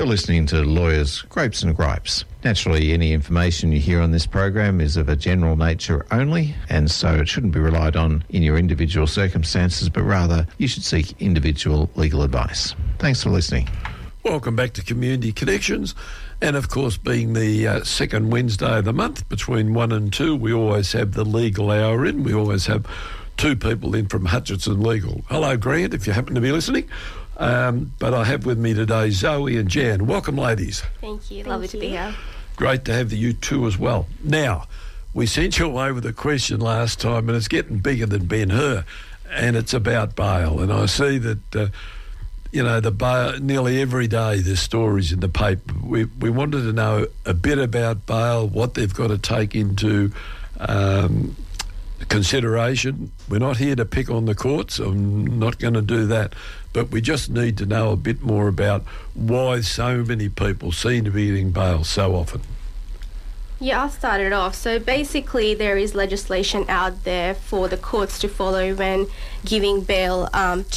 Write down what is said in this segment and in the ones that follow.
You're listening to Lawyers, Grapes and Gripes. Naturally, any information you hear on this program is of a general nature only, and so it shouldn't be relied on in your individual circumstances, but rather you should seek individual legal advice. Thanks for listening. Welcome back to Community Connections. And, of course, being the second Wednesday of the month, between 1 and 2, we always have the legal hour in. We always have two people in from Hutchinson Legal. Hello, Grant, if you happen to be listening. But I have with me today Zoe and Jan. Welcome, ladies. Thank you. Lovely to be here. Great to have you two as well. Now, we sent you away with a question last time, and it's getting bigger than Ben-Hur, and it's about bail. And I see that, the bail, nearly every day there's stories in the paper. We wanted to know a bit about bail, what they've got to take into consideration. We're not here to pick on the courts. I'm not going to do that. But we just need to know a bit more about why so many people seem to be getting bail so often. Yeah, I'll start it off. So basically there is legislation out there for the courts to follow when giving bail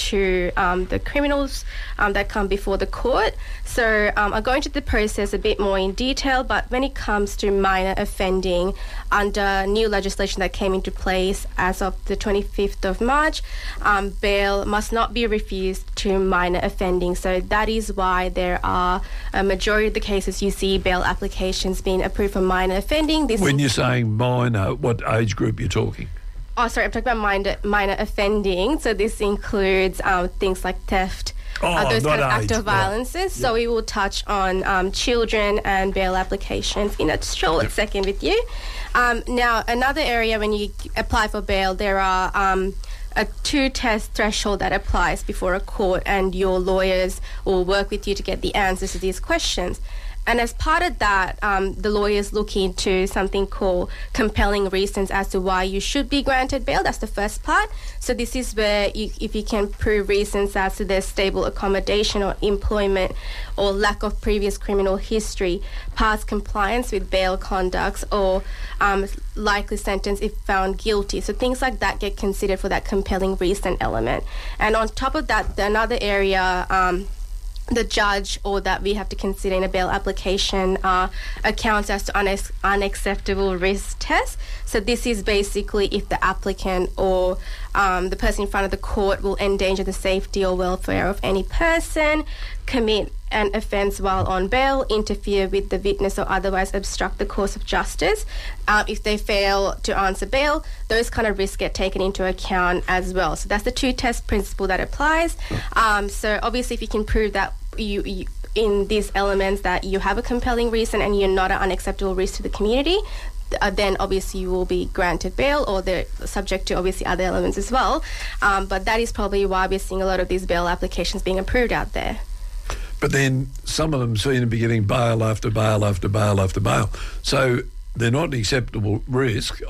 to the criminals that come before the court. So I'll go into the process a bit more in detail, but when it comes to minor offending, under new legislation that came into place as of the 25th of March, bail must not be refused to minor offending. So that is why there are a majority of the cases you see bail applications being approved for minor offending. When you're saying minor, what age group you're talking? Oh, sorry, I'm talking about minor offending. So this includes things like theft, those kind of act of violences. Right. So we will touch on children and bail applications in a short second with you. Now, another area when you apply for bail, there are a two-test threshold that applies before a court, and your lawyers will work with you to get the answers to these questions. And as part of that, the lawyers look into something called compelling reasons as to why you should be granted bail. That's the first part. So this is where if you can prove reasons as to their stable accommodation or employment or lack of previous criminal history, past compliance with bail conducts, or likely sentence if found guilty. So things like that get considered for that compelling reason element. And on top of that, another area the judge or that we have to consider in a bail application accounts as to unacceptable risk test. So this is basically if the applicant or the person in front of the court will endanger the safety or welfare of any person, commit an offence while on bail, interfere with the witness or otherwise obstruct the course of justice. If they fail to answer bail, those kind of risks get taken into account as well. So that's the two-test principle that applies. So obviously if you can prove that you in these elements that you have a compelling reason and you're not an unacceptable risk to the community, then obviously you will be granted bail, or they're subject to obviously other elements as well. But that is probably why we're seeing a lot of these bail applications being approved out there. But then some of them seem to be getting bail after bail after bail after bail. So they're not an acceptable risk,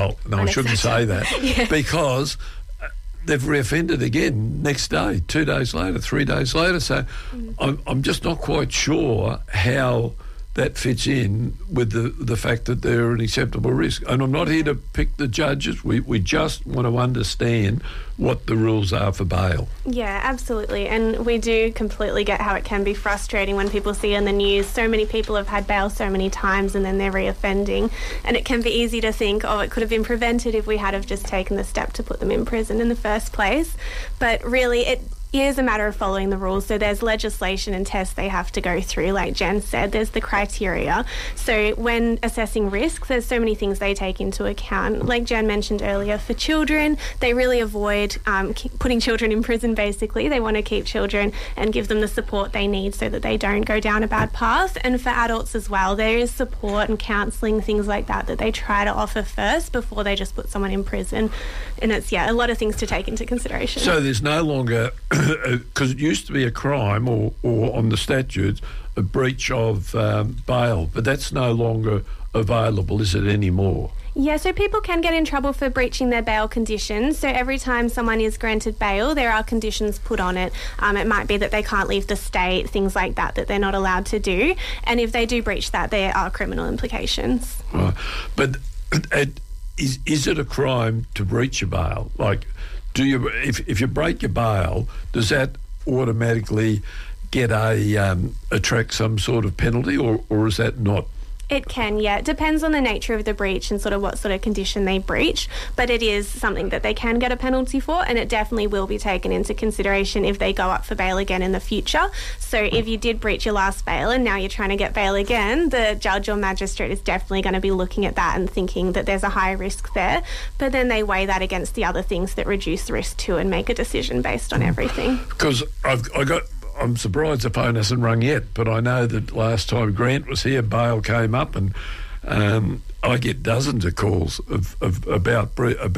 I shouldn't say that, because they've reoffended again next day, 2 days later, 3 days later. So I'm just not quite sure how that fits in with the fact that they're an acceptable risk. And I'm not here to pick the judges. We just want to understand what the rules are for bail. Yeah, absolutely. And we do completely get how it can be frustrating when people see in the news so many people have had bail so many times and then they're reoffending. And it can be easy to think, it could have been prevented if we had have just taken the step to put them in prison in the first place. But really, it is a matter of following the rules. So there's legislation and tests they have to go through. Like Jen said, there's the criteria. So when assessing risks, there's so many things they take into account. Like Jen mentioned earlier, for children, they really avoid putting children in prison, basically. They want to keep children and give them the support they need so that they don't go down a bad path. And for adults as well, there is support and counselling, things like that they try to offer first before they just put someone in prison. And it's, a lot of things to take into consideration. So there's no longer, because it used to be a crime or on the statutes, a breach of bail, but that's no longer available, is it, anymore? Yeah, so people can get in trouble for breaching their bail conditions. So every time someone is granted bail, there are conditions put on it. It might be that they can't leave the state, things like that they're not allowed to do. And if they do breach that, there are criminal implications. Right. But is it a crime to breach your bail? Like, if you break your bail, does that automatically get attract some sort of penalty, or is that not? It can, yeah. It depends on the nature of the breach and sort of what sort of condition they breach, but it is something that they can get a penalty for, and it definitely will be taken into consideration if they go up for bail again in the future. So if you did breach your last bail and now you're trying to get bail again, the judge or magistrate is definitely going to be looking at that and thinking that there's a high risk there, but then they weigh that against the other things that reduce the risk too and make a decision based on everything. Because I'm surprised the phone hasn't rung yet, but I know that last time Grant was here, bail came up, and I get dozens of calls about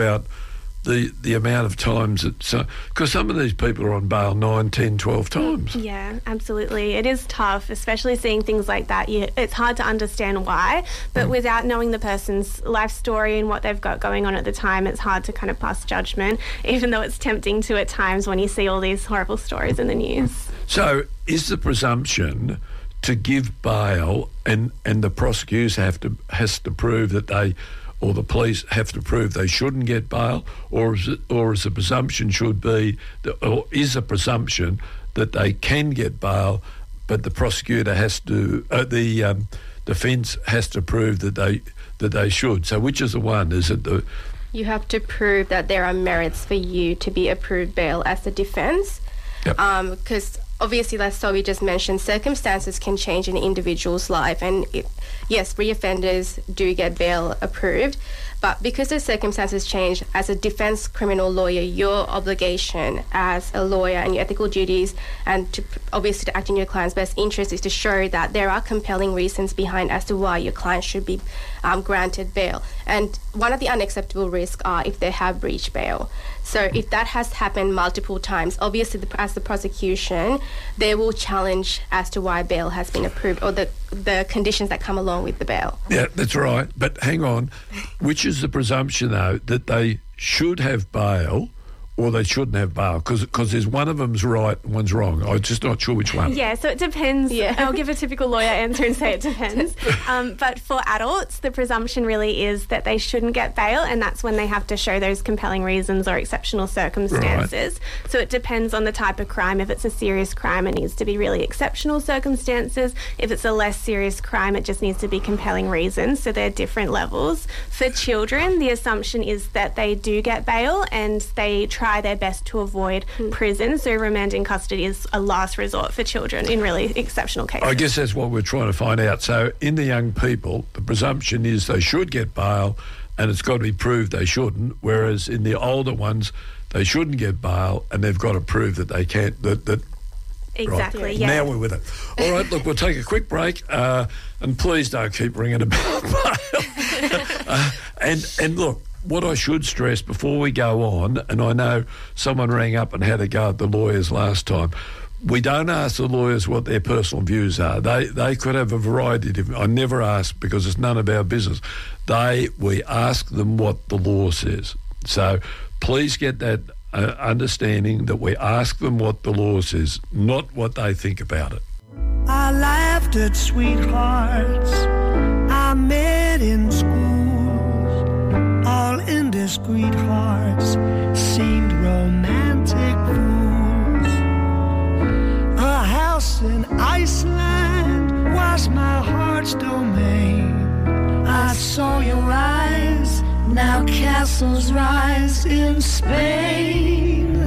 the amount of times because some of these people are on bail 9, 10, 12 times. Yeah, absolutely. It is tough, especially seeing things like that. It's hard to understand why, but without knowing the person's life story and what they've got going on at the time, it's hard to kind of pass judgment, even though it's tempting to at times when you see all these horrible stories in the news. So is the presumption to give bail and the prosecutors has to prove that they, or the police have to prove they shouldn't get bail, or is the presumption should be, or is a presumption that they can get bail, but the prosecutor has to, the defence has to prove that they should. So which is the one? Is it the? You have to prove that there are merits for you to be approved bail as the defence, because. Obviously, like Sophie just mentioned, circumstances can change in an individual's life, and yes, reoffenders do get bail approved, but because the circumstances change, as a defence criminal lawyer, your obligation as a lawyer and your ethical duties, and obviously to act in your client's best interest, is to show that there are compelling reasons behind as to why your client should be granted bail. And one of the unacceptable risks are if they have breached bail. So if that has happened multiple times, obviously as the prosecution, they will challenge as to why bail has been approved, or the conditions that come along with the bail. Yeah, that's right. But hang on, which is the presumption, though, that they should have bail or they shouldn't have bail? Because there's one of them's right and one's wrong. I'm just not sure which one. Yeah, so it depends. Yeah. I'll give a typical lawyer answer and say it depends. But for adults, the presumption really is that they shouldn't get bail, and that's when they have to show those compelling reasons or exceptional circumstances. Right. So it depends on the type of crime. If it's a serious crime, it needs to be really exceptional circumstances. If it's a less serious crime, it just needs to be compelling reasons. So they're different levels. For children, the assumption is that they do get bail and they try their best to avoid prison. So remand in custody is a last resort for children in really exceptional cases. I guess that's what we're trying to find out. So in the young people, the presumption is they should get bail and it's got to be proved they shouldn't, whereas in the older ones, they shouldn't get bail and they've got to prove that they can't. Exactly, right. yeah. Now we're with it. All right, look, we'll take a quick break and please don't keep ringing about bail. And look, what I should stress before we go on, and I know someone rang up and had a go at the lawyers last time, we don't ask the lawyers what their personal views are. They could have a variety of... I never ask because it's none of our business. We ask them what the law says. So please get that understanding that we ask them what the law says, not what they think about it. I laughed at sweethearts I met in school. All indiscreet hearts seemed romantic fools. A house in Iceland was my heart's domain. I saw your eyes, now castles rise in Spain.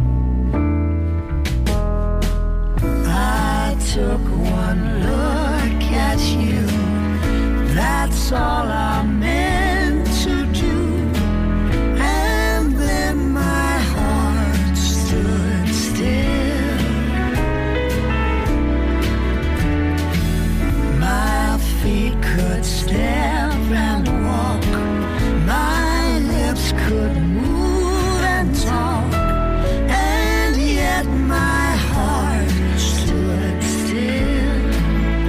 I took one look at you, that's all I meant to do. And then my heart stood still. My feet could step and walk, my lips could move and talk, and yet my heart stood still.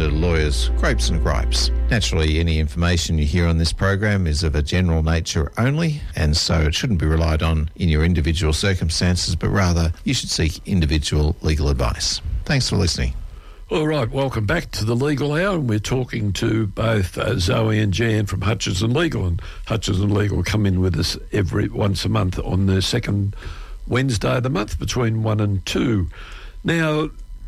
to Lawyers Grapes and Gripes. Naturally, any information you hear on this program is of a general nature only, and so it shouldn't be relied on in your individual circumstances, but rather you should seek individual legal advice. Thanks for listening. All right, welcome back to the Legal Hour, and we're talking to both Zoe and Jan from Hutchison Legal, and Hutchison Legal come in with us once a month on the second Wednesday of the month between 1 and 2. Now,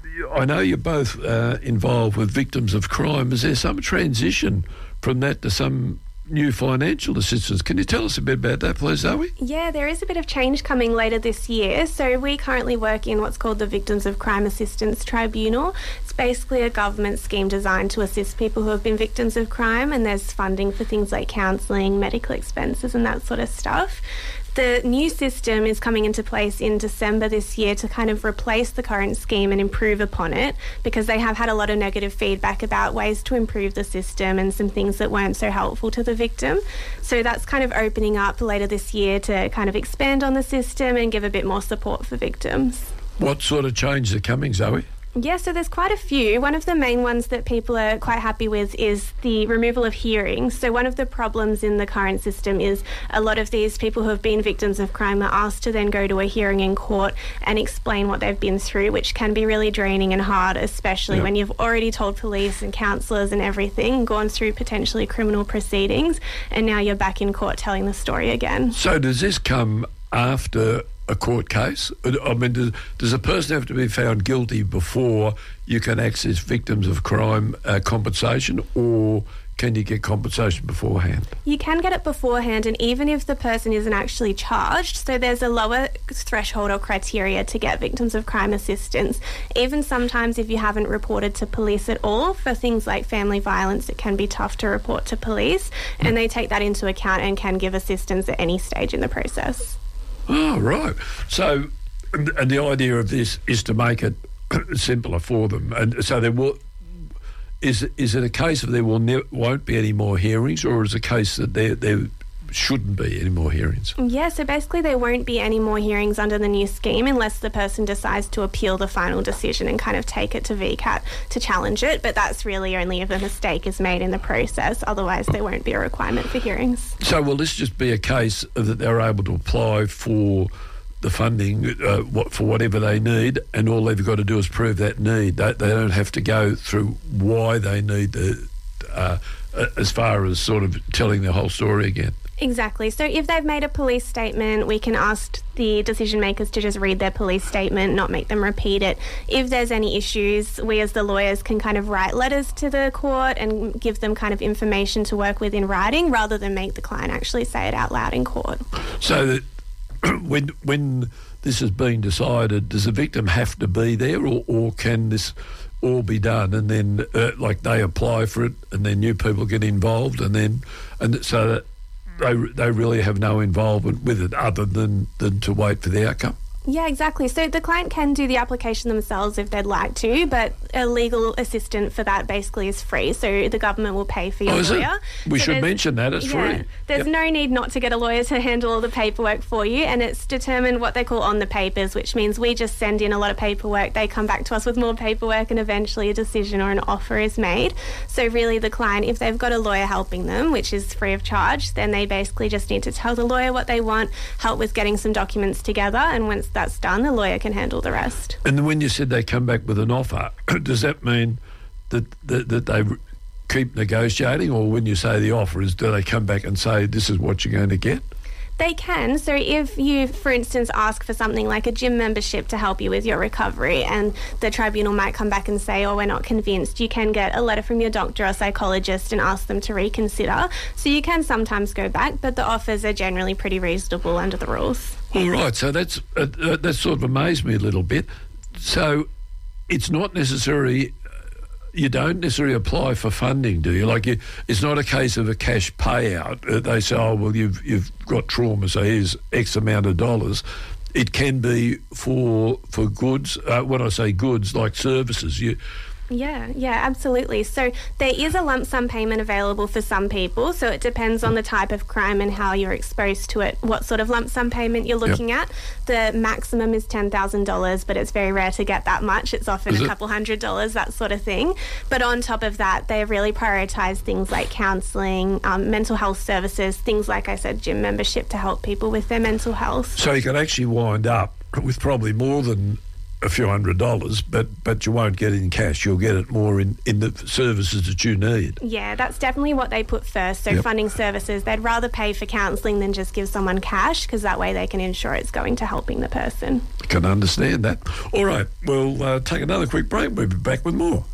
I know you're both involved with victims of crime. Is there some transition from that to some new financial assistance? Can you tell us a bit about that, please, Zoe? Yeah, there is a bit of change coming later this year. So we currently work in what's called the Victims of Crime Assistance Tribunal. It's basically a government scheme designed to assist people who have been victims of crime, and there's funding for things like counselling, medical expenses and that sort of stuff. The new system is coming into place in December this year to kind of replace the current scheme and improve upon it, because they have had a lot of negative feedback about ways to improve the system and some things that weren't so helpful to the victim. So that's kind of opening up later this year to kind of expand on the system and give a bit more support for victims. What sort of changes are coming, Zoe? Yeah, so there's quite a few. One of the main ones that people are quite happy with is the removal of hearings. So one of the problems in the current system is a lot of these people who have been victims of crime are asked to then go to a hearing in court and explain what they've been through, which can be really draining and hard, especially when you've already told police and counsellors and everything, gone through potentially criminal proceedings, and now you're back in court telling the story again. So does this come after a court case? I mean, does a person have to be found guilty before you can access victims of crime compensation, or can you get compensation beforehand? You can get it beforehand, and even if the person isn't actually charged, so there's a lower threshold or criteria to get victims of crime assistance. Even sometimes if you haven't reported to police at all, for things like family violence, it can be tough to report to police, and they take that into account and can give assistance at any stage in the process. Oh, right. So, and the idea of this is to make it simpler for them. And so there will... Is it a case of there won't be any more hearings, or is it a case that there shouldn't be any more hearings? Yeah, so basically there won't be any more hearings under the new scheme unless the person decides to appeal the final decision and kind of take it to VCAT to challenge it, but that's really only if a mistake is made in the process. Otherwise there won't be a requirement for hearings. So will this just be a case of that they're able to apply for the funding for whatever they need, and all they've got to do is prove that need? They don't have to go through why they need the as far as sort of telling the whole story again? Exactly. So if they've made a police statement, we can ask the decision makers to just read their police statement, not make them repeat it. If there's any issues, we as the lawyers can kind of write letters to the court and give them kind of information to work with in writing, rather than make the client actually say it out loud in court. So that when this is being decided, does the victim have to be there, or can this all be done and then like they apply for it and then new people get involved and so that they really have no involvement with it other than to wait for the outcome? Yeah, exactly. So the client can do the application themselves if they'd like to, but a legal assistant for that basically is free. So the government will pay for your lawyer. We should mention that it's free. There's no need not to get a lawyer to handle all the paperwork for you, and it's determined what they call on the papers, which means we just send in a lot of paperwork. They come back to us with more paperwork, and eventually a decision or an offer is made. So really the client, if they've got a lawyer helping them, which is free of charge, then they basically just need to tell the lawyer what they want, help with getting some documents together, and once that's done, the lawyer can handle the rest. And when you said they come back with an offer, does that mean that they keep negotiating, or when you say the offer is, do they come back and say this is what you're going to get? They can. So if you, for instance, ask for something like a gym membership to help you with your recovery, and the tribunal might come back and say, oh, we're not convinced, you can get a letter from your doctor or psychologist and ask them to reconsider. So you can sometimes go back, but the offers are generally pretty reasonable under the rules. All right, so that sort of amazed me a little bit. So it's not necessary... You don't necessarily apply for funding, do you? Like, it's not a case of a cash payout. They say, oh, well, you've got trauma, so here's X amount of dollars. It can be for goods. When I say goods, like services, Yeah, absolutely. So there is a lump sum payment available for some people, so it depends on the type of crime and how you're exposed to it, what sort of lump sum payment you're looking at. The maximum is $10,000, but it's very rare to get that much. It's often a couple $100, that sort of thing. But on top of that, they really prioritise things like counselling, mental health services, things like I said, gym membership to help people with their mental health. So you can actually wind up with probably more than a few $100s, but you won't get it in cash. You'll get it more in the services that you need. Yeah, that's definitely what they put first. So funding services, they'd rather pay for counselling than just give someone cash, because that way they can ensure it's going to helping the person. I can understand that. All right, we'll take another quick break. We'll be back with more.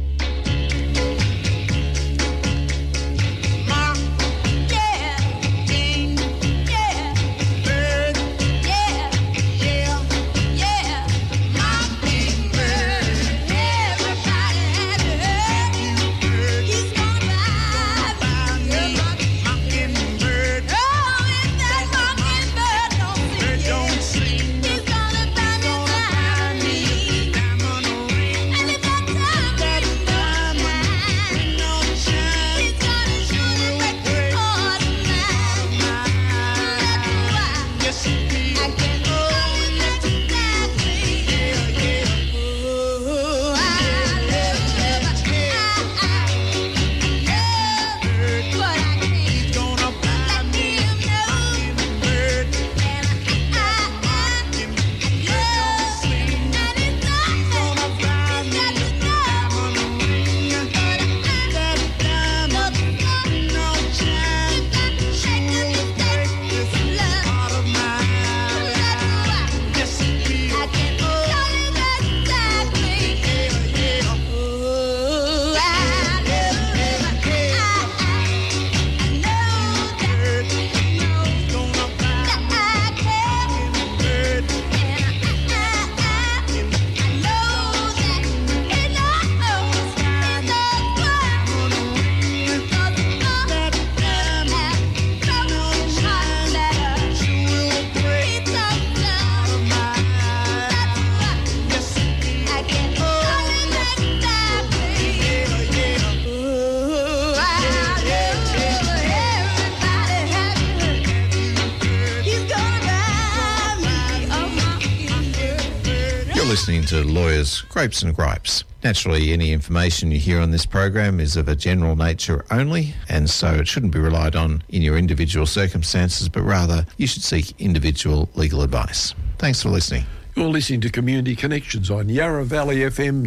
Listening to Lawyers, Grapes and Gripes. Naturally, any information you hear on this program is of a general nature only, and so it shouldn't be relied on in your individual circumstances, but rather you should seek individual legal advice. Thanks for listening. You're listening to Community Connections on Yarra Valley FM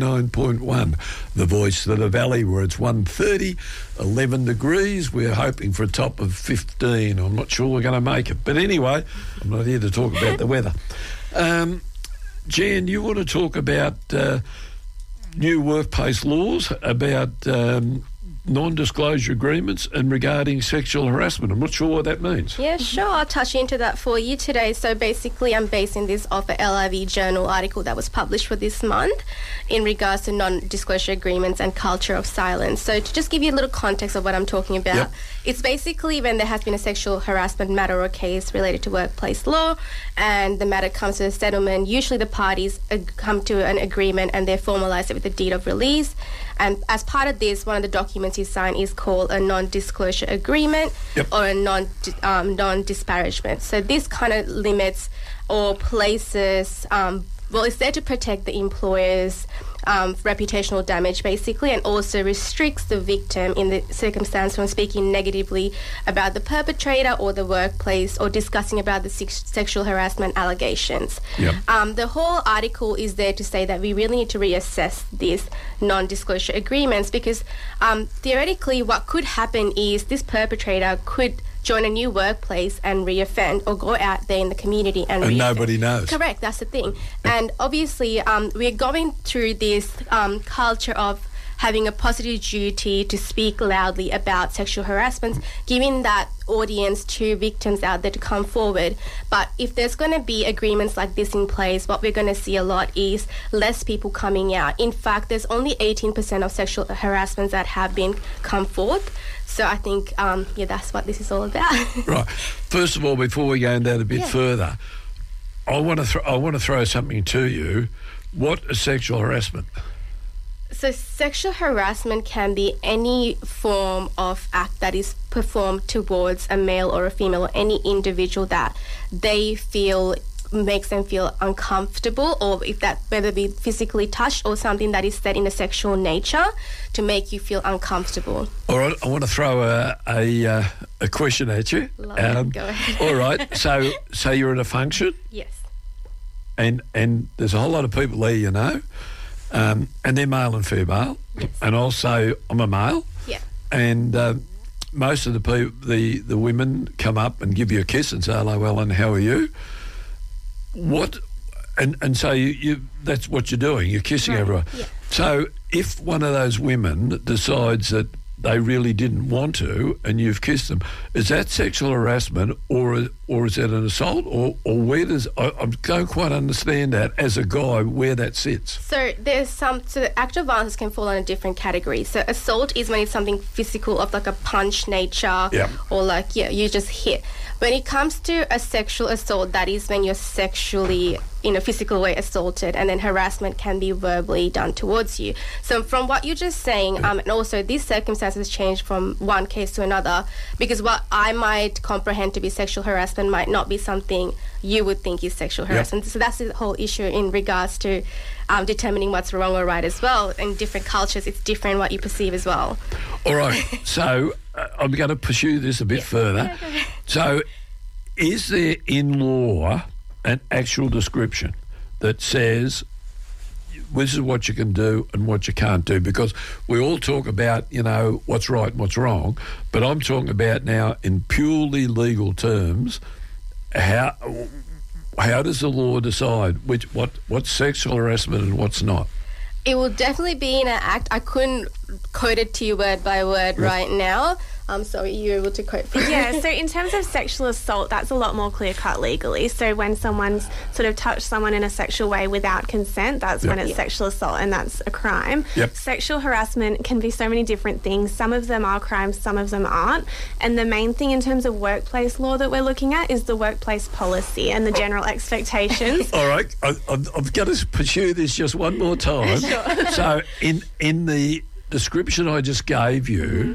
99.1, the voice of the valley, where it's 1:30, 11 degrees. We're hoping for a top of 15. I'm not sure we're going to make it. But anyway, I'm not here to talk about the weather. Jan, you want to talk about new workplace laws about non-disclosure agreements and regarding sexual harassment. I'm not sure what that means. Yeah, sure. I'll touch into that for you today. So basically, I'm basing this off a LIV Journal article that was published for this month in regards to non-disclosure agreements and culture of silence. So to just give you a little context of what I'm talking about, it's basically when there has been a sexual harassment matter or case related to workplace law and the matter comes to a settlement, usually the parties come to an agreement and they formalise it with a deed of release. And as part of this, one of the documents you sign is called a non-disclosure agreement or a non-disparagement. So this kind of limits or places, it's there to protect the employer's reputational damage, basically, and also restricts the victim in the circumstance from speaking negatively about the perpetrator or the workplace or discussing about the sexual harassment allegations. The whole article is there to say that we really need to reassess these non-disclosure agreements because theoretically what could happen is this perpetrator could join a new workplace and reoffend or go out there in the community and reoffend. Nobody knows. Correct, that's the thing. And obviously we're going through this culture of having a positive duty to speak loudly about sexual harassment, giving that audience to victims out there to come forward. But if there's going to be agreements like this in place, what we're going to see a lot is less people coming out. In fact, there's only 18% of sexual harassments that have been come forth. So I think, that's what this is all about. Right. First of all, before we go into that a bit further, I want to throw something to you. What is sexual harassment? So sexual harassment can be any form of act that is performed towards a male or a female or any individual that they feel makes them feel uncomfortable, or if that whether be physically touched or something that is said in a sexual nature to make you feel uncomfortable. All right, I want to throw a question at you. Go ahead. All right, so you're at a function? Yes. And there's a whole lot of people there, you know, and they're male and female, yes. And also I'm a male, yeah, and most of the people, the women come up and give you a kiss and say hello, Ellen, how are you? What, and so you that's what you're doing. You're kissing everyone. Yeah. So if one of those women decides that they really didn't want to and you've kissed them, is that sexual harassment or is that an assault? Or where does... I don't quite understand that as a guy, where that sits. So the act of violence can fall on a different category. So assault is when it's something physical of like a punch nature, yep. Or like, you just hit. When it comes to a sexual assault, that is when you're sexually, in a physical way, assaulted, and then harassment can be verbally done towards you. So from what you're just saying, and also these circumstances change from one case to another, because what I might comprehend to be sexual harassment might not be something you would think is sexual harassment. Yep. So that's the whole issue in regards to determining what's wrong or right as well. In different cultures, it's different what you perceive as well. All right, so I'm going to pursue this a bit further. Yeah. So is there in law an actual description that says this is what you can do and what you can't do? Because we all talk about, you know, what's right and what's wrong, but I'm talking about now in purely legal terms, how does the law decide what's sexual harassment and what's not? It will definitely be in an act. I couldn't quote it to you word by word right now. So are you able to quote? Yeah, so in terms of sexual assault, that's a lot more clear-cut legally. So when someone's sort of touched someone in a sexual way without consent, that's when it's sexual assault, and that's a crime. Yep. Sexual harassment can be so many different things. Some of them are crimes, some of them aren't. And the main thing in terms of workplace law that we're looking at is the workplace policy and the general expectations. All right, I've got to pursue this just one more time. Sure. So in the description I just gave you,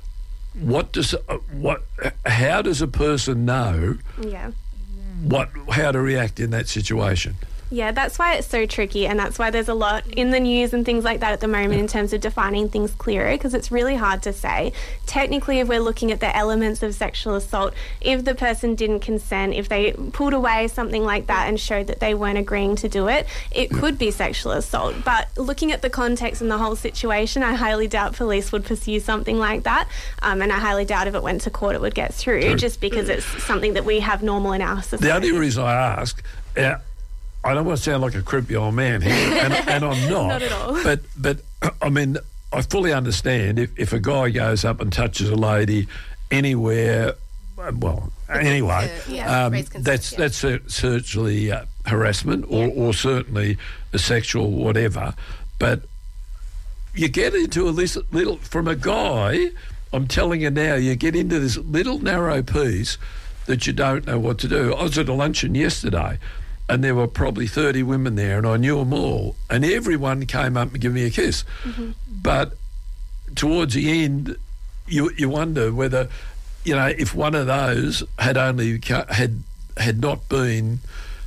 how does a person know how to react in that situation? Yeah, that's why it's so tricky, and that's why there's a lot in the news and things like that at the moment in terms of defining things clearer, because it's really hard to say. Technically, if we're looking at the elements of sexual assault, if the person didn't consent, if they pulled away something like that and showed that they weren't agreeing to do it, it could be sexual assault. But looking at the context and the whole situation, I highly doubt police would pursue something like that, and I highly doubt if it went to court it would get through, just because it's something that we have normal in our society. The only reason I ask... I don't want to sound like a creepy old man here, and I'm not. Not at all. But I mean, I fully understand if a guy goes up and touches a lady anywhere, well, anyway, that's certainly harassment or certainly a sexual whatever. But you get into this little, from a guy, I'm telling you now, you get into this little narrow piece that you don't know what to do. I was at a luncheon yesterday, and there were probably 30 women there, and I knew them all, and everyone came up and gave me a kiss. Mm-hmm. But towards the end, you wonder whether, you know, if one of those had not been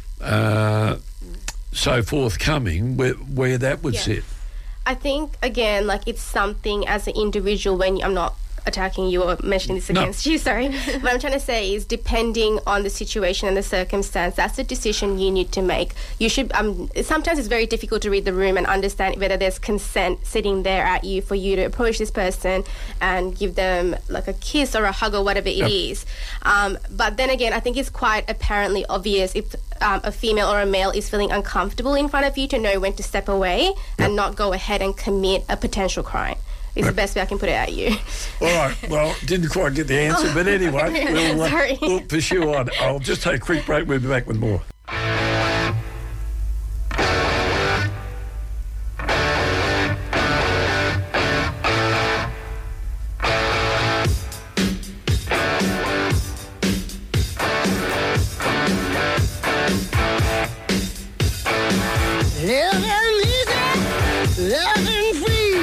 so forthcoming, where that would sit. I think, again, like, it's something as an individual, when I'm not attacking you or mentioning this against you, sorry. What I'm trying to say is, depending on the situation and the circumstance, that's the decision you need to make. You should, sometimes it's very difficult to read the room and understand whether there's consent sitting there at you for you to approach this person and give them like a kiss or a hug or whatever it is. But then again, I think it's quite apparently obvious if a female or a male is feeling uncomfortable in front of you, to know when to step away and not go ahead and commit a potential crime. Is the best way I can put it at you. All right. Well, didn't quite get the answer, but anyway, we'll pursue on. I'll just take a quick break. We'll be back with more. Living easy, living free.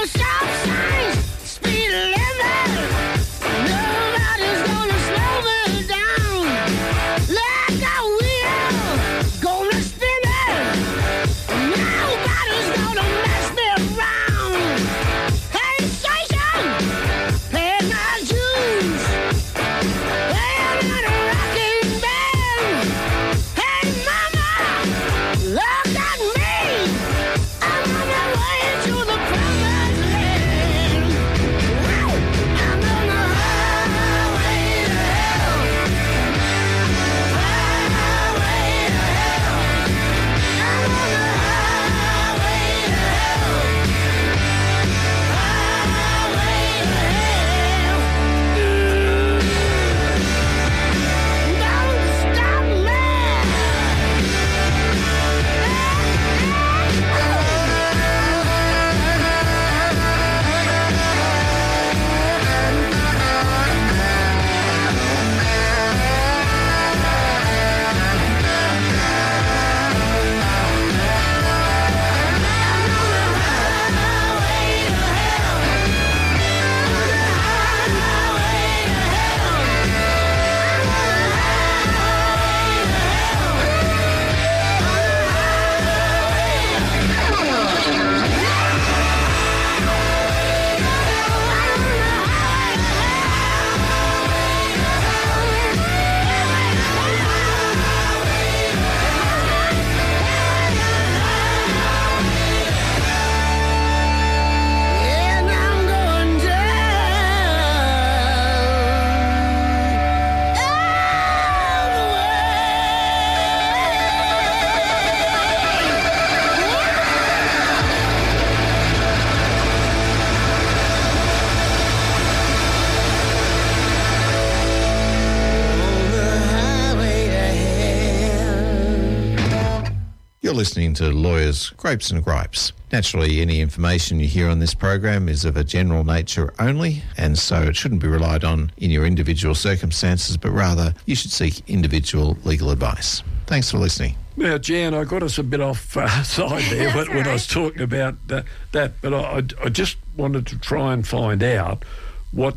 You're listening to Lawyers, Grapes and Gripes. Naturally, any information you hear on this program is of a general nature only, and so it shouldn't be relied on in your individual circumstances, but rather you should seek individual legal advice. Thanks for listening. Now, Jan, I got us a bit off side there when I was talking about that, but I just wanted to try and find out what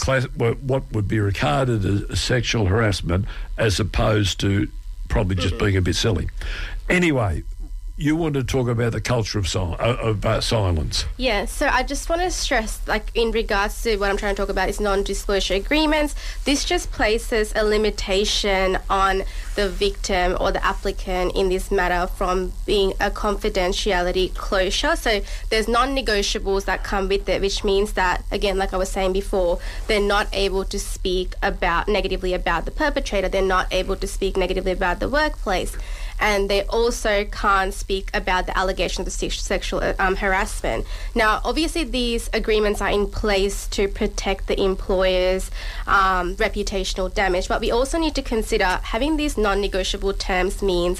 would be regarded as sexual harassment as opposed to probably just being a bit silly. Anyway, you want to talk about the culture of silence. Yeah, so I just want to stress, like, in regards to what I'm trying to talk about is non-disclosure agreements. This just places a limitation on the victim or the applicant in this matter from being a confidentiality closure. So there's non-negotiables that come with it, which means that, again, like I was saying before, they're not able to speak negatively about the perpetrator. They're not able to speak negatively about the workplace. And they also can't speak about the allegation of the sexual harassment. Now, obviously, these agreements are in place to protect the employer's reputational damage, but we also need to consider having these non-negotiable terms means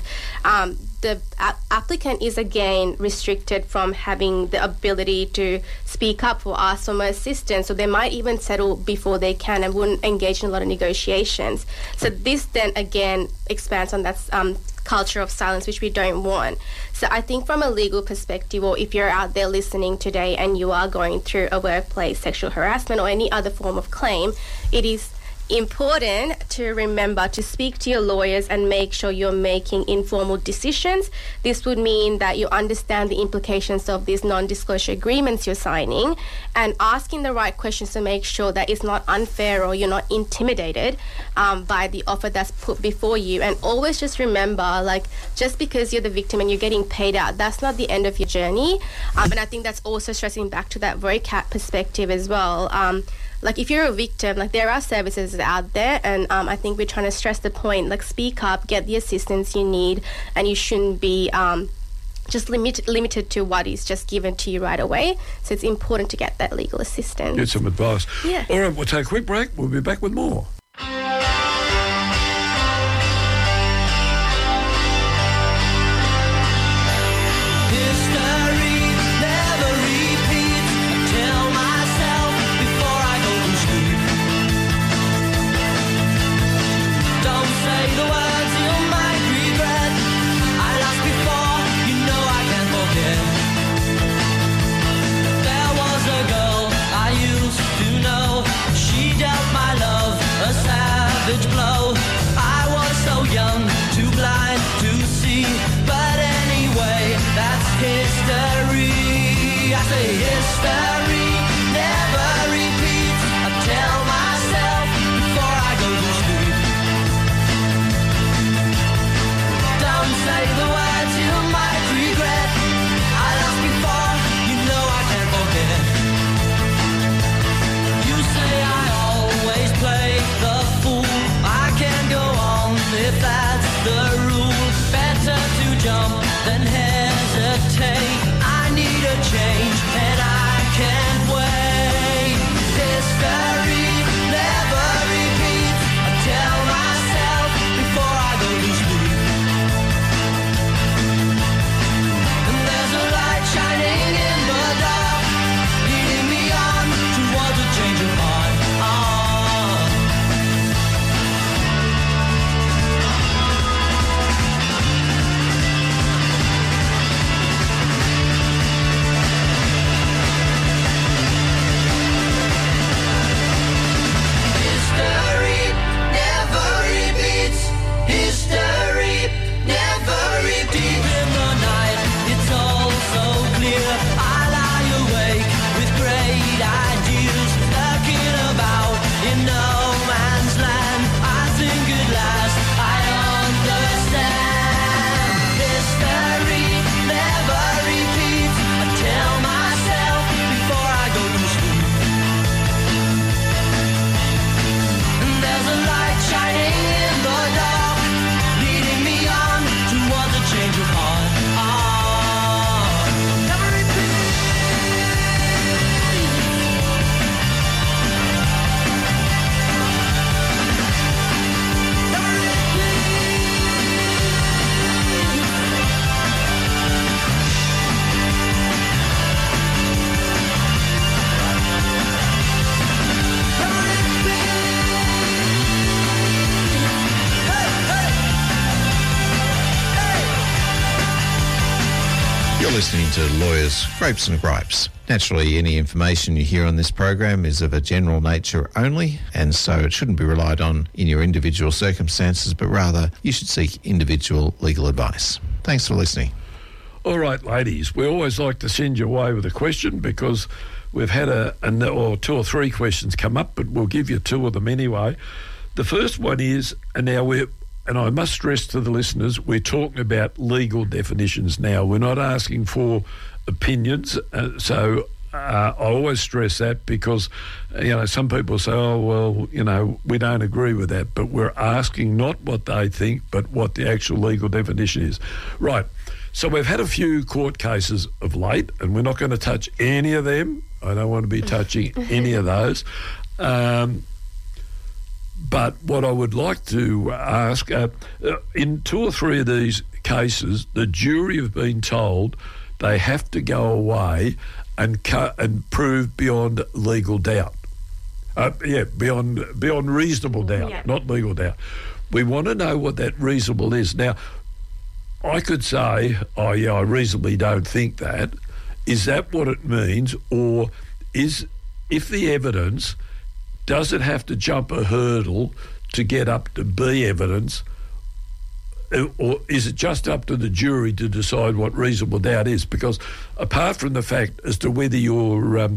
the applicant is again restricted from having the ability to speak up or ask for more assistance, so they might even settle before they can and wouldn't engage in a lot of negotiations. So this then again expands on that culture of silence, which we don't want. So I think from a legal perspective, or if you're out there listening today and you are going through a workplace sexual harassment or any other form of claim, it is important to remember to speak to your lawyers and make sure you're making informal decisions. This would mean that you understand the implications of these non-disclosure agreements you're signing and asking the right questions to make sure that it's not unfair or you're not intimidated by the offer that's put before you. And always just remember, like, just because you're the victim and you're getting paid out, that's not the end of your journey. And I think that's also stressing back to that VOCAT perspective as well. Like, if you're a victim, like, there are services out there, and I think we're trying to stress the point, like, speak up, get the assistance you need, and you shouldn't be just limited to what is just given to you right away. So it's important to get that legal assistance. Get some advice. Yeah. All right, we'll take a quick break. We'll be back with more. There was History never repeats. I tell myself before I go to sleep. Don't say the words you might regret. I lost before, you know I can't forget. You say I always play the fool. I can't go on if that's the rule. Better to jump than hesitate. I need a change and I can't wait. History never repeats. I tell myself before I go to sleep. And there's a light shining in the dark, leading me on towards a change of heart. History never repeats. History never repeats. Deep in the night, it's all so clear. I lie awake with great ideas, lurking about in no man's land. I think at last I understand. History never repeats. I tell myself before I go to sleep. And there's a light shining in the dark, leading me on towards a change of heart. Never repeat. Never You're listening to Lawyers, Grapes and Gripes. Naturally, any information you hear on this program is of a general nature only, and so it shouldn't be relied on in your individual circumstances, but rather you should seek individual legal advice. Thanks for listening. All right, ladies, we always like to send you away with a question because we've had or two or three questions come up, but we'll give you two of them anyway. The first one is, and I must stress to the listeners, we're talking about legal definitions now. We're not asking for opinions. So I always stress that because, some people say, oh, well, we don't agree with that. But we're asking not what they think, but what the actual legal definition is. Right. So we've had a few court cases of late, and we're not going to touch any of them. I don't want to be touching any of those. But what I would like to ask, in two or three of these cases, the jury have been told they have to go away and prove beyond legal doubt. Beyond reasonable doubt, not legal doubt. We want to know what that reasonable is. Now, I could say, I reasonably don't think that. Is that what it means? Or if the evidence, does it have to jump a hurdle to get up to be evidence, or is it just up to the jury to decide what reasonable doubt is? Because apart from the fact as to whether you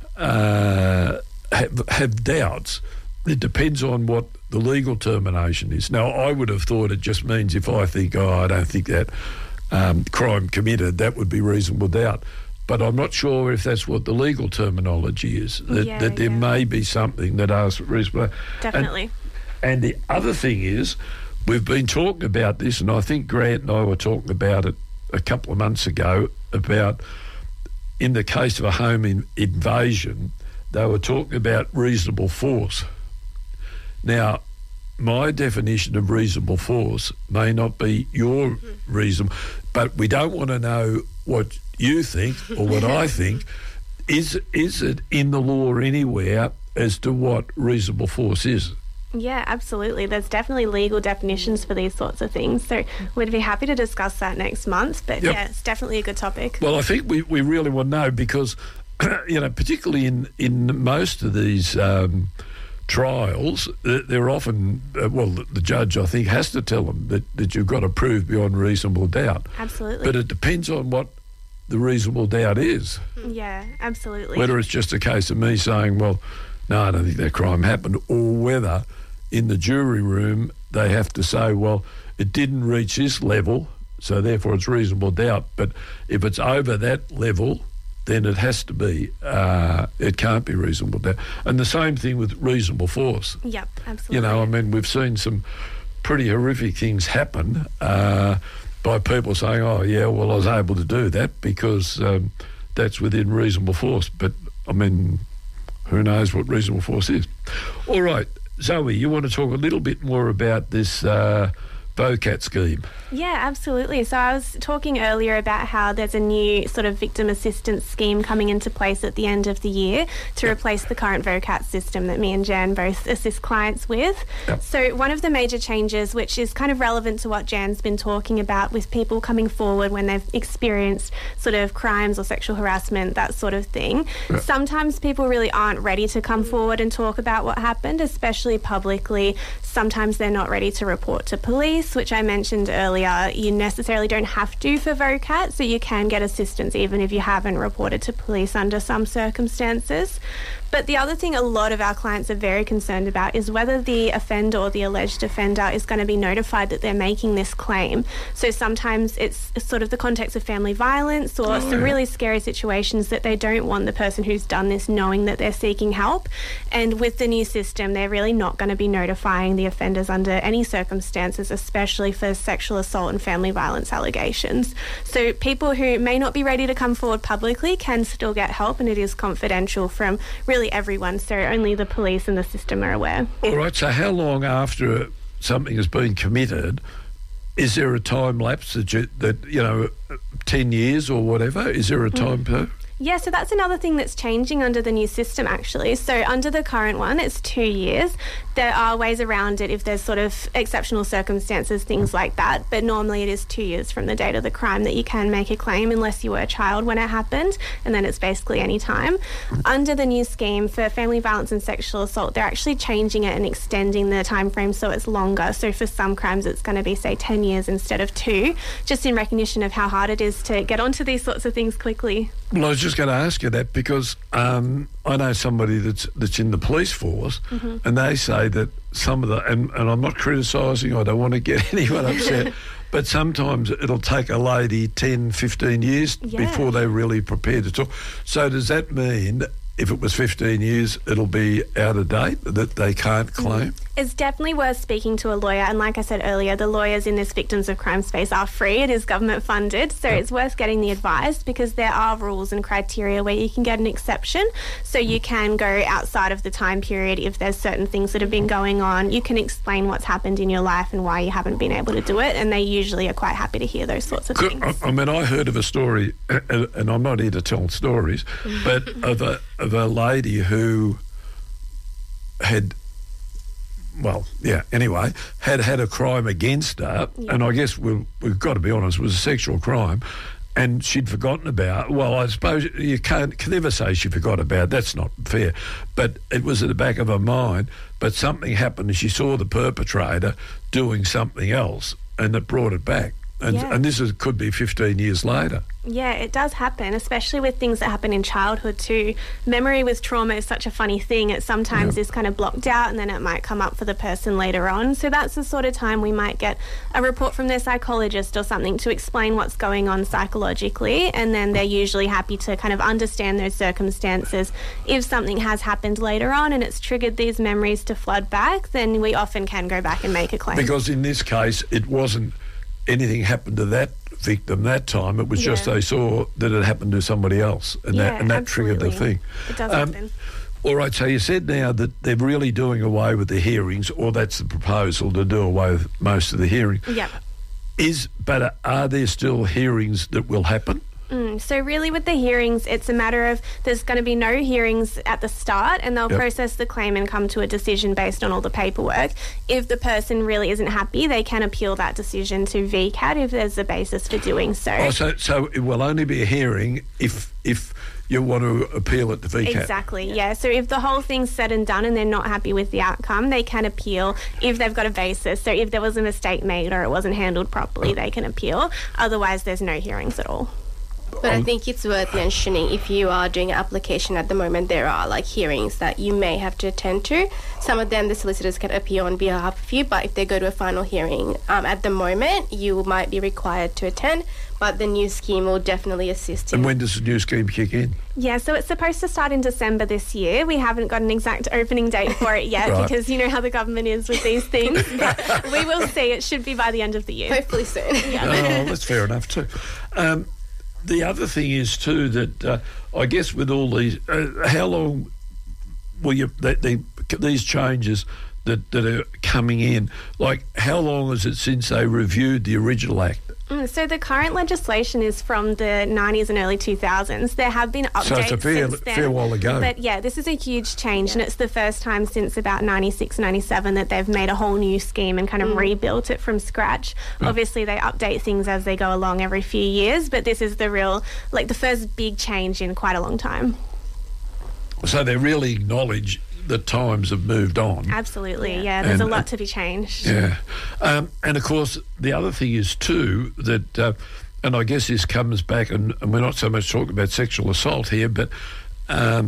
have doubts, it depends on what the legal termination is. Now, I would have thought it just means if I think, I don't think that crime committed, that would be reasonable doubt. But I'm not sure if that's what the legal terminology is, that there may be something that asks reasonable. Definitely. And the other thing is, we've been talking about this, and I think Grant and I were talking about it a couple of months ago, about in the case of a home invasion, they were talking about reasonable force. Now, my definition of reasonable force may not be your reason, but we don't want to know what you think or what I think. Is it in the law anywhere as to what reasonable force is? Yeah, absolutely. There's definitely legal definitions for these sorts of things. So we'd be happy to discuss that next month. But yeah, it's definitely a good topic. Well, I think we really want to know because, particularly in most of these trials, they're often, the judge, I think, has to tell them that you've got to prove beyond reasonable doubt. Absolutely. But it depends on what the reasonable doubt is. Yeah, absolutely. Whether it's just a case of me saying, well, no, I don't think that crime happened, or whether in the jury room they have to say, well, it didn't reach this level, so therefore it's reasonable doubt. But if it's over that level, then it has to be, it can't be reasonable doubt. And the same thing with reasonable force. Yep, absolutely. You know, I mean, we've seen some pretty horrific things happen by people saying, oh, yeah, well, I was able to do that because that's within reasonable force. But, I mean, who knows what reasonable force is. All right, Zoe, you want to talk a little bit more about this VOCAT scheme? Yeah, absolutely. So I was talking earlier about how there's a new sort of victim assistance scheme coming into place at the end of the year to replace the current VOCAT system that me and Jan both assist clients with. Yep. So one of the major changes, which is kind of relevant to what Jan's been talking about with people coming forward when they've experienced sort of crimes or sexual harassment, that sort of thing. Yep. Sometimes people really aren't ready to come forward and talk about what happened, especially publicly. Sometimes they're not ready to report to police, which I mentioned earlier. You necessarily don't have to for VOCAT, so you can get assistance even if you haven't reported to police under some circumstances. But the other thing a lot of our clients are very concerned about is whether the offender or the alleged offender is going to be notified that they're making this claim. So sometimes it's sort of the context of family violence or some really scary situations that they don't want the person who's done this knowing that they're seeking help. And with the new system, they're really not going to be notifying the offenders under any circumstances, especially for sexual assault and family violence allegations. So people who may not be ready to come forward publicly can still get help, and it is confidential from really everyone, so only the police and the system are aware. All right, so how long after something has been committed, is there a time lapse that 10 years or whatever? Is there a time per? Yeah, so that's another thing that's changing under the new system, actually. So under the current one, it's 2 years. There are ways around it if there's sort of exceptional circumstances, things like that. But normally it is 2 years from the date of the crime that you can make a claim unless you were a child when it happened, and then it's basically any time. Under the new scheme for family violence and sexual assault, they're actually changing it and extending the time frame so it's longer. So for some crimes, it's going to be, say, 10 years instead of 2, just in recognition of how hard it is to get onto these sorts of things quickly. Well, I was just going to ask you that because I know somebody that's in the police force, and they say that some of the, and I'm not criticising, I don't want to get anyone upset, but sometimes it'll take a lady 10, 15 years before they're really prepared to talk. So does that mean if it was 15 years, it'll be out of date, that they can't claim? It's definitely worth speaking to a lawyer. And like I said earlier, the lawyers in this victims of crime space are free. It is government funded. So it's worth getting the advice because there are rules and criteria where you can get an exception. So you can go outside of the time period if there's certain things that have been going on. You can explain what's happened in your life and why you haven't been able to do it. And they usually are quite happy to hear those sorts of things. I mean, I heard of a story, and I'm not here to tell stories, but of a lady who had had a crime against her, and I guess we've got to be honest, it was a sexual crime, and she'd forgotten about, well, I suppose you can never say she forgot about it, that's not fair, but it was at the back of her mind, but something happened and she saw the perpetrator doing something else, and it brought it back. And this could be 15 years later. Yeah, it does happen, especially with things that happen in childhood too. Memory with trauma is such a funny thing. It sometimes is kind of blocked out and then it might come up for the person later on. So that's the sort of time we might get a report from their psychologist or something to explain what's going on psychologically, and then they're usually happy to kind of understand those circumstances. If something has happened later on and it's triggered these memories to flood back, then we often can go back and make a claim. Because in this case, it wasn't anything happened to that victim that time. It was just they saw that it happened to somebody else, and that triggered the thing. It does happen. All right, so you said now that they're really doing away with the hearings, or that's the proposal, to do away with most of the hearings. Yeah. But are there still hearings that will happen? So really with the hearings, it's a matter of there's going to be no hearings at the start, and they'll process the claim and come to a decision based on all the paperwork. If the person really isn't happy, they can appeal that decision to VCAT if there's a basis for doing so. Oh, so it will only be a hearing if you want to appeal it to VCAT. Exactly, yeah. So if the whole thing's said and done and they're not happy with the outcome, they can appeal if they've got a basis. So if there was a mistake made or it wasn't handled properly, they can appeal. Otherwise, there's no hearings at all. But I think it's worth mentioning, if you are doing an application at the moment, there are like hearings that you may have to attend to. Some of them the solicitors can appear on behalf of you, but if they go to a final hearing, at the moment you might be required to attend, but the new scheme will definitely assist you. And when does the new scheme kick in? Yeah, so it's supposed to start in December this year. We haven't got an exact opening date for it yet Right. because you know how the government is with these things. But we will see. It should be by the end of the year. Hopefully soon. Oh, that's fair enough too. The other thing is too that I guess with all these, how long will these changes that are coming in? Like, how long is it since they reviewed the original act? So the current legislation is from the 90s and early 2000s. There have been updates So it's a since then. fair while ago. But yeah, this is a huge change, and it's the first time since about 96, 97 that they've made a whole new scheme and kind of rebuilt it from scratch. Obviously, they update things as they go along every few years, but this is the first big change in quite a long time. So they really acknowledge that times have moved on. Absolutely, yeah. There's a lot to be changed. Yeah. And of course, the other thing is too that, and I guess this comes back, and we're not so much talking about sexual assault here, but a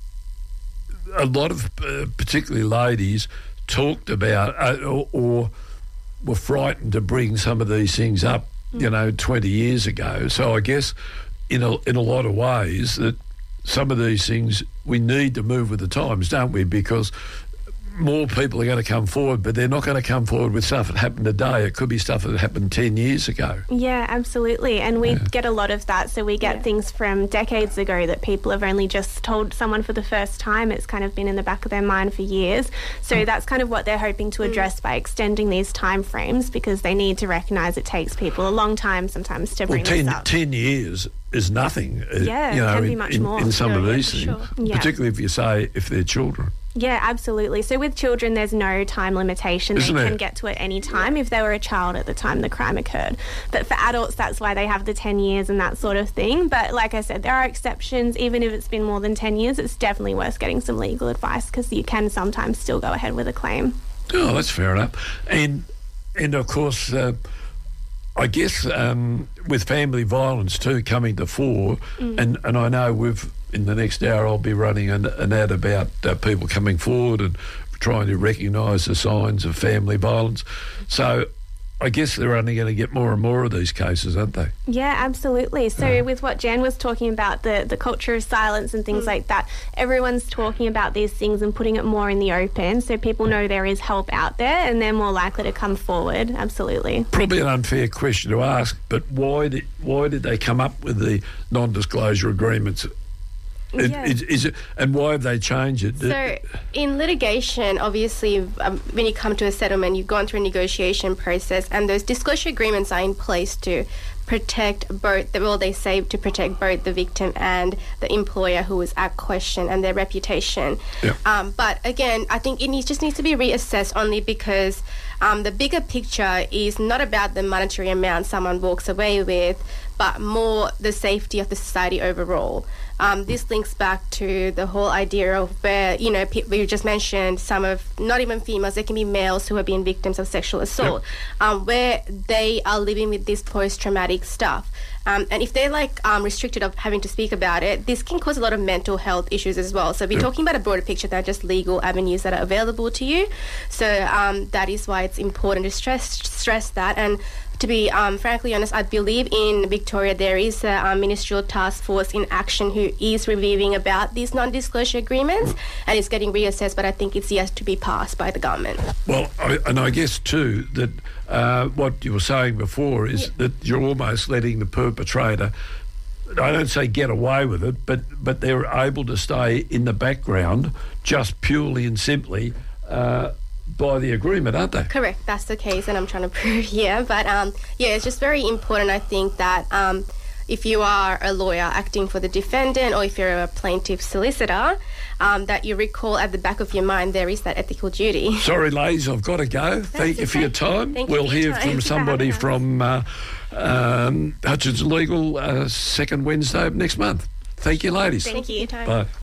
lot of particularly ladies talked about or were frightened to bring some of these things up, 20 years ago. So I guess in a lot of ways that some of these things we need to move with the times, don't we? Because more people are going to come forward, but they're not going to come forward with stuff that happened today. It could be stuff that happened 10 years ago. Yeah, absolutely. And we get a lot of that. So we get things from decades ago that people have only just told someone for the first time. It's kind of been in the back of their mind for years. So that's kind of what they're hoping to address by extending these time frames, because they need to recognise it takes people a long time sometimes to bring this up. 10 years is nothing. Yeah, it can be much more. In some of these things, sure. Yeah. particularly if they're children. Yeah, absolutely. So with children, there's no time limitation. Isn't they there? can get to it any time if they were a child at the time the crime occurred. But for adults, that's why they have the 10 years and that sort of thing. But like I said, there are exceptions. Even if it's been more than 10 years, it's definitely worth getting some legal advice, because you can sometimes still go ahead with a claim. Oh, that's fair enough. And of course, I guess with family violence too coming to fore, and I know in the next hour I'll be running an ad about people coming forward and trying to recognise the signs of family violence. So I guess they're only going to get more and more of these cases, aren't they? Yeah, absolutely. So with what Jan was talking about, the culture of silence and things like that, everyone's talking about these things and putting it more in the open, so people know there is help out there and they're more likely to come forward. Absolutely. Probably an unfair question to ask, but why did they come up with the non-disclosure agreements? Is it, and why have they changed it? So in litigation, obviously, when you come to a settlement, you've gone through a negotiation process, and those disclosure agreements are in place to protect both, they say to protect both the victim and the employer who is at question and their reputation. Yeah. But again, I think it just needs to be reassessed only because the bigger picture is not about the monetary amount someone walks away with, but more the safety of the society overall. This links back to the whole idea of where, we just mentioned some of, not even females, there can be males who have been victims of sexual assault, where they are living with this post-traumatic stuff. And if they're restricted of having to speak about it, this can cause a lot of mental health issues as well. So we're talking about a broader picture than just legal avenues that are available to you. So that is why it's important to stress that. And to be frankly honest, I believe in Victoria there is a ministerial task force in action who is reviewing about these non-disclosure agreements, and it's getting reassessed, but I think it's yet to be passed by the government. Well, I guess too that what you were saying before is that you're almost letting the perpetrator, I don't say get away with it, but they're able to stay in the background just purely and simply by the agreement, aren't they? Correct, that's the case, and I'm trying to prove here. But it's just very important, I think, that if you are a lawyer acting for the defendant or if you're a plaintiff solicitor, that you recall at the back of your mind there is that ethical duty. Sorry, ladies, I've got to go. Thank you for your time. We'll hear from somebody from Hutchins Legal second Wednesday of next month. Thank you, ladies. Thank you. Bye.